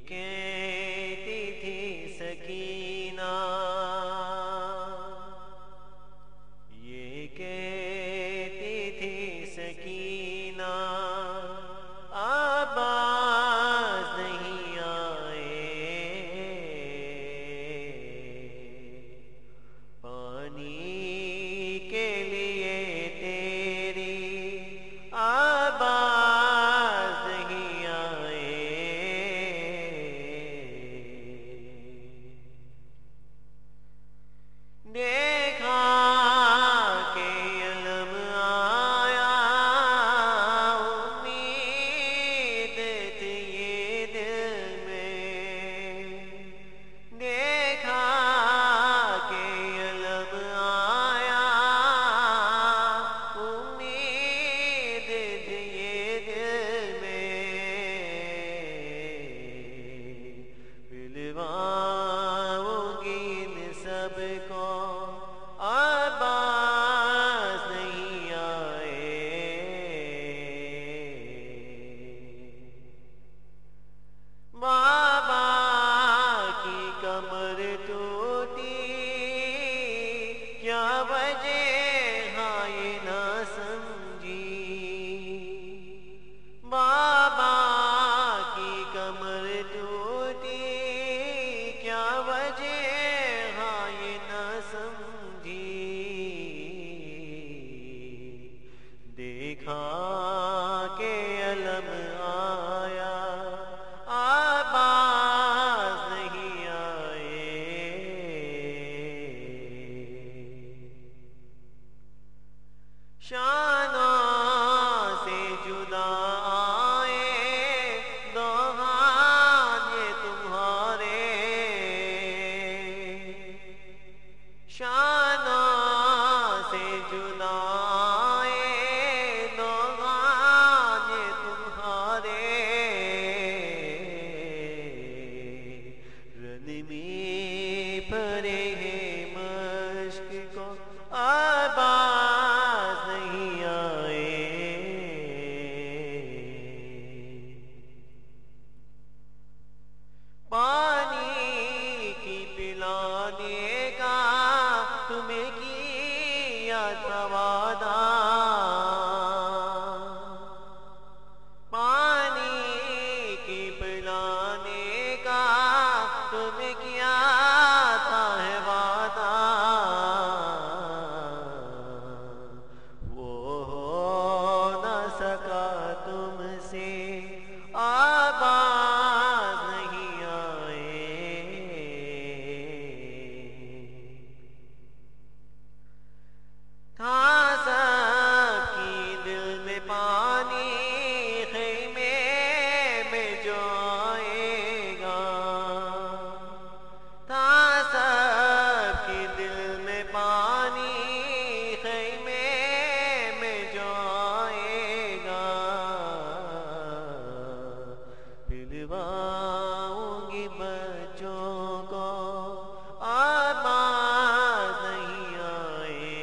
کہتی تھی سکینہ، یہ کہتی تھی سکینہ، آواز نہیں آئے، پانی کے لیے تیری آواز نہیں آئے، دیکھا کہ علم آیا، امید تھی یہ دل میں، دیکھا کہ علم آیا، امید تھی یہ دل میں، پلواؤں گی ان سب کو، آواز نہیں آئے، بابا کی کمر ٹوٹی، کیا وجہ ہاں یہ نہ سمجھی، بابا کی کمر ٹوٹی، کیا وجہ ہاں یہ نہ سمجھی، دیکھا کہ علم آیا، آواز نہیں آئے، شانوں سے جدا آئے دو ہاتھ یہ تمہارے، شانوں سے جدا آئے دو ہاتھ یہ تمہارے، رن میں پڑے ہیں مشق کو، آواز نہیں آئے، پانی کی پلانے کا تمہیں کیا تھا وعدہ، پانی کی پلانے کا تمہیں کیا تھا ہے وعدہ، وہ ہو نہ سکا تم سے، آواز نہیں آئے، تھا سب کی دل میں پانی، خیمے میں جو آئے گا، تھا سب کی دل میں پانی، خیمے میں جو آئے گا، پلواؤں گی بچوں کو، آواز نہیں آئے،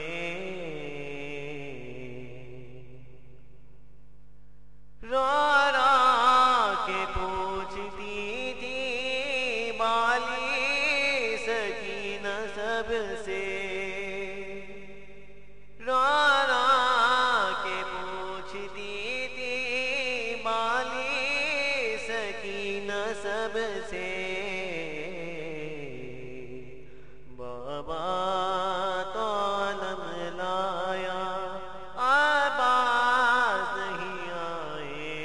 رو رو کے پوچھتی تھی بالی سکینہ سب سے، رو رو کے پوچھتی تھی بالی سکینہ سب سے، بابا تو علم لایا، آواز نہیں آئے،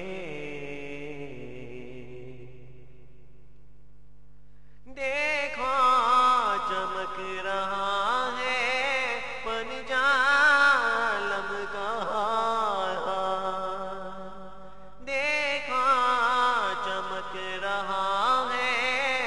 دیکھو چمک رہا ہے پنجالم کا ہارا، دیکھو چمک رہا ہے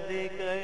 ذکر